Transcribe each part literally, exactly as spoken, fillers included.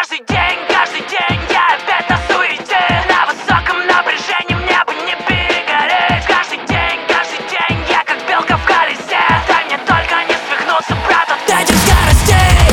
Каждый день, каждый день я опять на суете, на высоком напряжении мне бы не перегореть. Каждый день, каждый день я как белка в колесе. Дай мне только не свихнуться, брат, от этих скоростей.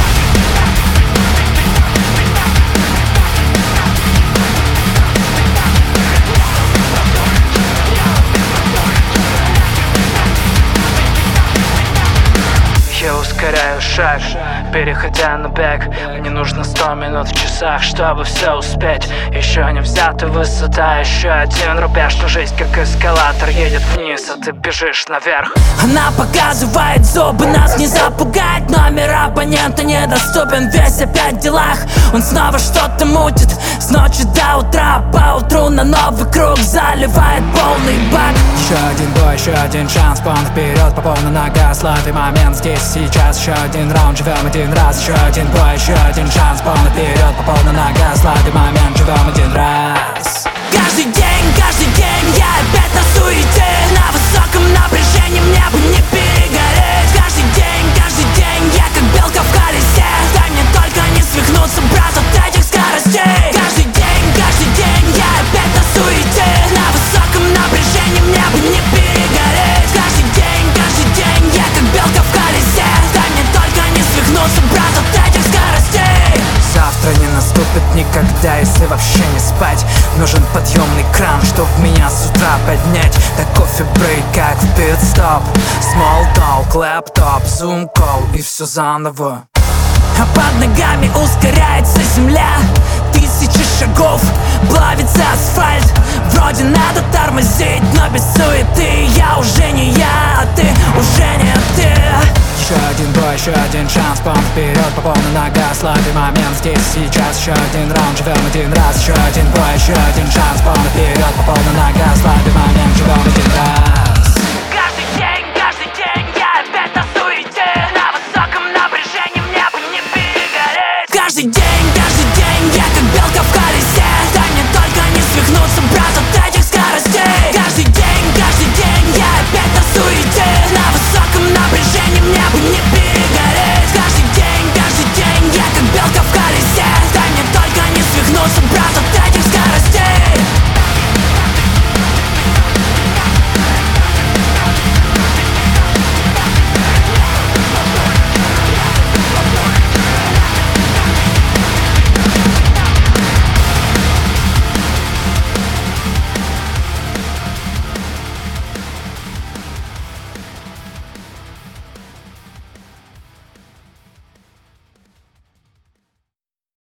Я ускоряю шаг, переходя на бег. Мне нужно сто минут в часах, чтобы все успеть. Еще не взята высота, еще один рубеж. Но жизнь как эскалатор едет вниз, а ты бежишь наверх. Она показывает зубы, нас не запугать. Номер абонента недоступен, весь опять в делах. Он снова что-то мутит с ночи до утра. По утру на новый круг заливает полный бак. Еще один бой, еще один шанс, полный вперед, по полной нога. Славный момент здесь сейчас, еще один раунд, живем один раз. Еще один бой, еще один шанс, полный вперед, по полной нога. Славный момент, живем один раз. Каждый день, каждый день я опять на суете, на высоком напряжении мне бы не перегореть. Каждый день, каждый день я как белка в колесе. Дай мне только не свихнуться, брат, от этих скоростей. Каждый день, каждый день я опять на суете, на высоком напряжении мне бы не перегореть. Каждый день, каждый день я как белка в колесе. Дай мне только не свихнуться, брат, от этих скоростей. Завтра не наступит никогда, если вообще не спать. Нужен подъемный кран, чтоб меня с утра поднять. Да кофе брейк, как в пит-стоп. Small talk, лэптоп, зум кол и все заново. А под ногами ускоряется земля. Тысячи шагов, плавится асфальт. Вроде надо тормозить, но без суеты. Я уже не я, а ты уже не ты. Еще один бой, еще один шанс, полный вперед, по полной нога. Слабый момент здесь сейчас, еще один раунд, живем один раз. Еще один бой, еще один шанс, полный вперед, по полной нога. Слабый момент, живем один раз. Каждый день, каждый день я опять на суете, на высоком напряжении мне бы не перегореть. Каждый день, каждый день я как белка в колесе.